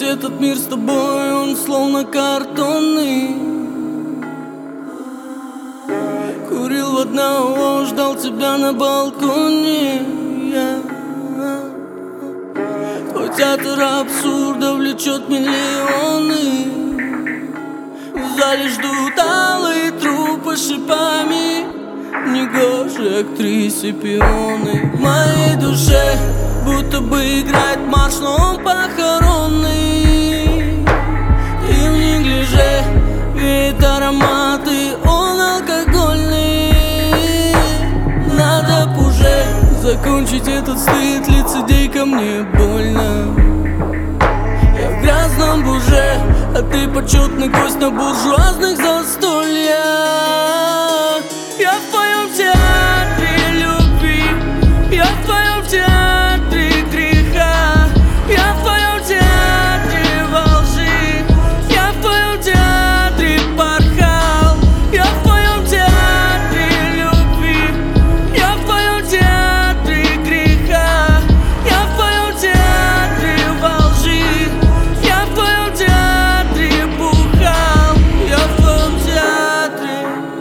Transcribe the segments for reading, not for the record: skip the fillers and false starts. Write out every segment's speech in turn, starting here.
этот мир с тобой, он словно картонный. Курил в одного, ждал тебя на балконе. Твой театр абсурда влечет миллионы. В зале ждут алые трупы шипами. Негоже актрисе пионы. В моей душе будто бы играет марш, но он похоронный. И в неглиже веет ароматы, он алкогольный. Надо б уже закончить этот стыд, лицедейка, мне больно. Я в грязном буже, а ты почетный гость на буржуазных застольях. Я в твоем театре любви, я в твоем театре греха, я в твоем театре во лжи, я в твоем театре порхал, я в твоем театре любви, я в твоем театре греха, я в твоем театре во лжи, я в твоем театре бухал, я в твоем театре.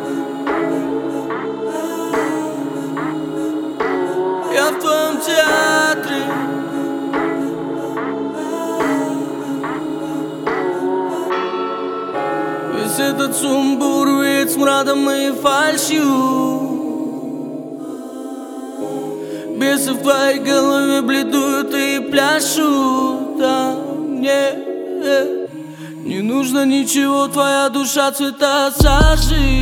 Я в твоем театре. Весь этот сумбур веет смрадом и фальшью. Бесы в твоей голове бледуют и пляшут. А мне не нужно ничего, твоя душа цвета сажи.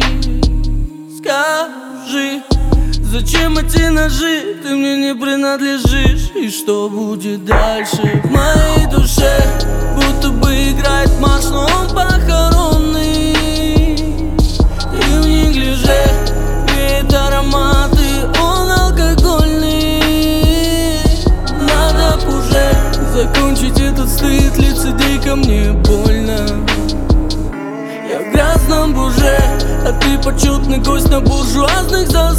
Скажи, зачем эти ножи? Ты мне не принадлежишь. И что будет дальше? В моей душе будто бы играет марш, но он похоронный. И в неглиже веет ароматы, он алкогольный. Надо б уже закончить этот стыд, лицедейка, мне больно. Я в грязном буже, а ты почетный гость на буржуазных застольях.